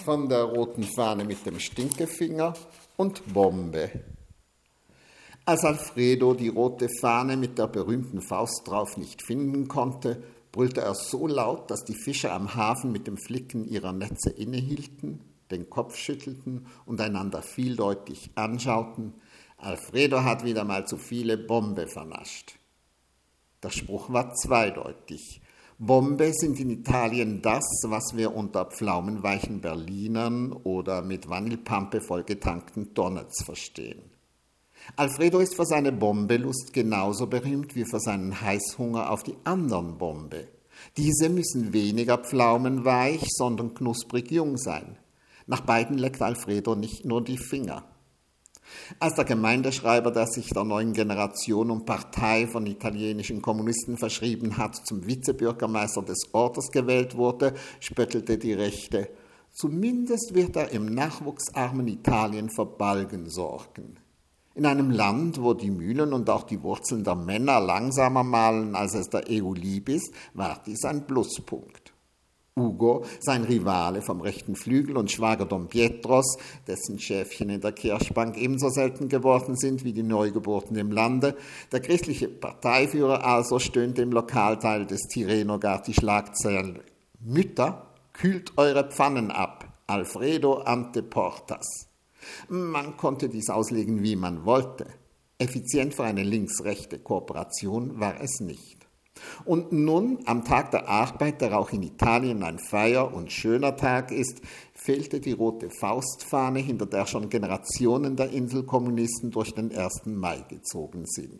von der roten Fahne mit dem Stinkefinger und Bombe. Als Alfredo die rote Fahne mit der berühmten Faust drauf nicht finden konnte, brüllte er so laut, dass die Fischer am Hafen mit dem Flicken ihrer Netze innehielten, den Kopf schüttelten und einander vieldeutig anschauten: Alfredo hat wieder mal zu viele Bombe vernascht. Der Spruch war zweideutig. Bombe sind in Italien das, was wir unter pflaumenweichen Berlinern oder mit Vanillepampe vollgetankten Donuts verstehen. Alfredo ist für seine Bombelust genauso berühmt wie für seinen Heißhunger auf die anderen Bombe. Diese müssen weniger pflaumenweich, sondern knusprig jung sein. Nach beiden leckt Alfredo nicht nur die Finger. Als der Gemeindeschreiber, der sich der neuen Generation und Partei von italienischen Kommunisten verschrieben hat, zum Vizebürgermeister des Ortes gewählt wurde, spöttelte die Rechte: Zumindest wird er im nachwuchsarmen Italien für Balgen sorgen. In einem Land, wo die Mühlen und auch die Wurzeln der Männer langsamer mahlen, als es der EU lieb ist, war dies ein Pluspunkt. Ugo, sein Rivale vom rechten Flügel und Schwager Don Pietros, dessen Schäfchen in der Kirschbank ebenso selten geworden sind wie die Neugeburten im Lande, der christliche Parteiführer also, stöhnte im Lokalteil des Tirreno gar die Schlagzeilen: Mütter, kühlt eure Pfannen ab, Alfredo ante portas. Man konnte dies auslegen, wie man wollte. Effizient für eine links-rechte Kooperation war es nicht. Und nun, am Tag der Arbeit, der auch in Italien ein Feier- und schöner Tag ist, fehlte die rote Faustfahne, hinter der schon Generationen der Inselkommunisten durch den 1. Mai gezogen sind.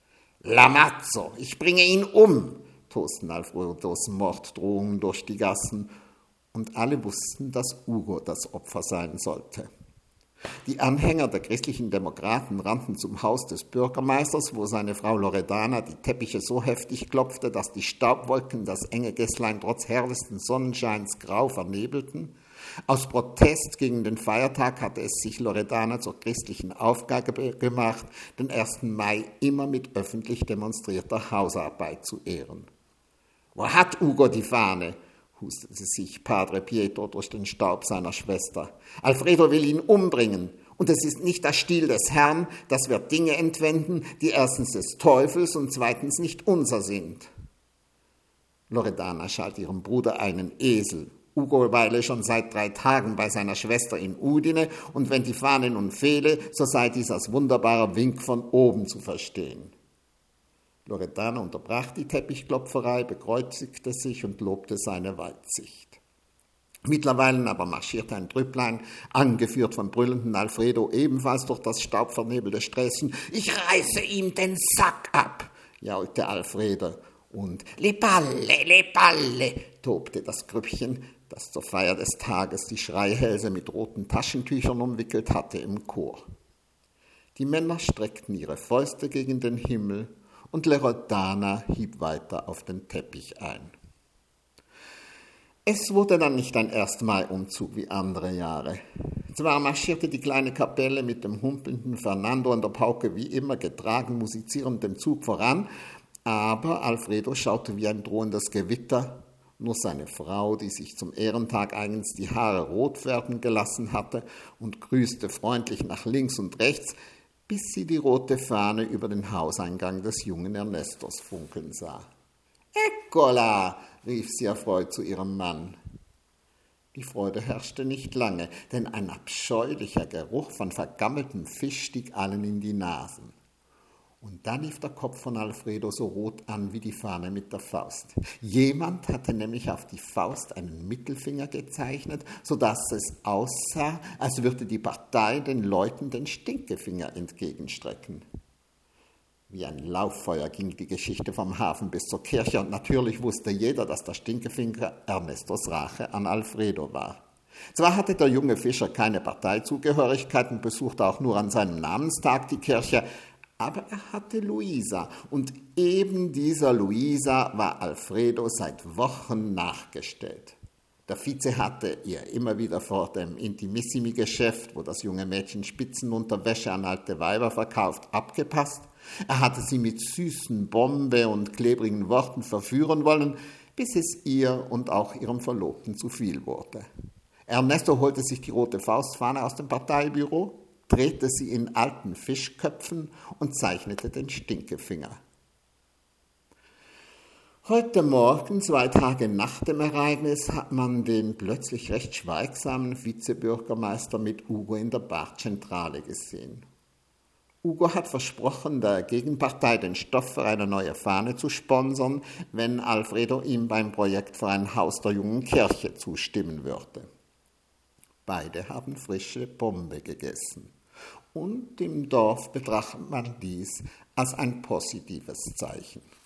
Lamazzo, ich bringe ihn um, tosten Alfredos Morddrohungen durch die Gassen. Und alle wussten, dass Ugo das Opfer sein sollte. Die Anhänger der christlichen Demokraten rannten zum Haus des Bürgermeisters, wo seine Frau Loredana die Teppiche so heftig klopfte, dass die Staubwolken das enge Gässlein trotz herrlichsten Sonnenscheins grau vernebelten. Aus Protest gegen den Feiertag hatte es sich Loredana zur christlichen Aufgabe gemacht, den 1. Mai immer mit öffentlich demonstrierter Hausarbeit zu ehren. »Wo hat Ugo die Fahne?« hustete sich Padre Pietro durch den Staub seiner Schwester. »Alfredo will ihn umbringen. Und es ist nicht der Stil des Herrn, dass wir Dinge entwenden, die erstens des Teufels und zweitens nicht unser sind.« Loredana schalt ihrem Bruder einen Esel. Ugo weile schon seit 3 Tagen bei seiner Schwester in Udine, und wenn die Fahne nun fehle, so sei dies als wunderbarer Wink von oben zu verstehen. Loredana unterbrach die Teppichklopferei, bekreuzigte sich und lobte seine Weitsicht. Mittlerweile aber marschierte ein Trüpplein, angeführt vom brüllenden Alfredo, ebenfalls durch das staubvernebelte Sträßchen. »Ich reiße ihm den Sack ab«, jaulte Alfredo. Und »Le Palle«, tobte das Grüppchen, das zur Feier des Tages die Schreihälse mit roten Taschentüchern umwickelt hatte, im Chor. Die Männer streckten ihre Fäuste gegen den Himmel, und Loredana hieb weiter auf den Teppich ein. Es wurde dann nicht ein 1. Mai-Umzug wie andere Jahre. Zwar marschierte die kleine Kapelle mit dem humpelnden Fernando an der Pauke wie immer getragen musizierend dem Zug voran, aber Alfredo schaute wie ein drohendes Gewitter. Nur seine Frau, die sich zum Ehrentag eigens die Haare rot färben gelassen hatte und grüßte freundlich nach links und rechts, bis sie die rote Fahne über den Hauseingang des jungen Ernestos funkeln sah. »Eccola«, rief sie erfreut zu ihrem Mann. Die Freude herrschte nicht lange, denn ein abscheulicher Geruch von vergammeltem Fisch stieg allen in die Nasen. Und da lief der Kopf von Alfredo so rot an wie die Fahne mit der Faust. Jemand hatte nämlich auf die Faust einen Mittelfinger gezeichnet, sodass es aussah, als würde die Partei den Leuten den Stinkefinger entgegenstrecken. Wie ein Lauffeuer ging die Geschichte vom Hafen bis zur Kirche, und natürlich wusste jeder, dass der Stinkefinger Ernestos Rache an Alfredo war. Zwar hatte der junge Fischer keine Parteizugehörigkeit und besuchte auch nur an seinem Namenstag die Kirche, aber er hatte Luisa, und eben dieser Luisa war Alfredo seit Wochen nachgestellt. Der Vize hatte ihr immer wieder vor dem Intimissimi-Geschäft, wo das junge Mädchen Spitzenunterwäsche an alte Weiber verkauft, abgepasst. Er hatte sie mit süßen Bombe und klebrigen Worten verführen wollen, bis es ihr und auch ihrem Verlobten zu viel wurde. Ernesto holte sich die rote Faustfahne aus dem Parteibüro, drehte sie in alten Fischköpfen und zeichnete den Stinkefinger. Heute Morgen, 2 Tage nach dem Ereignis, hat man den plötzlich recht schweigsamen Vizebürgermeister mit Ugo in der Barzentrale gesehen. Ugo hat versprochen, der Gegenpartei den Stoff für eine neue Fahne zu sponsern, wenn Alfredo ihm beim Projekt für ein Haus der jungen Kirche zustimmen würde. Beide haben frische Bombe gegessen. Und im Dorf betrachtet man dies als ein positives Zeichen.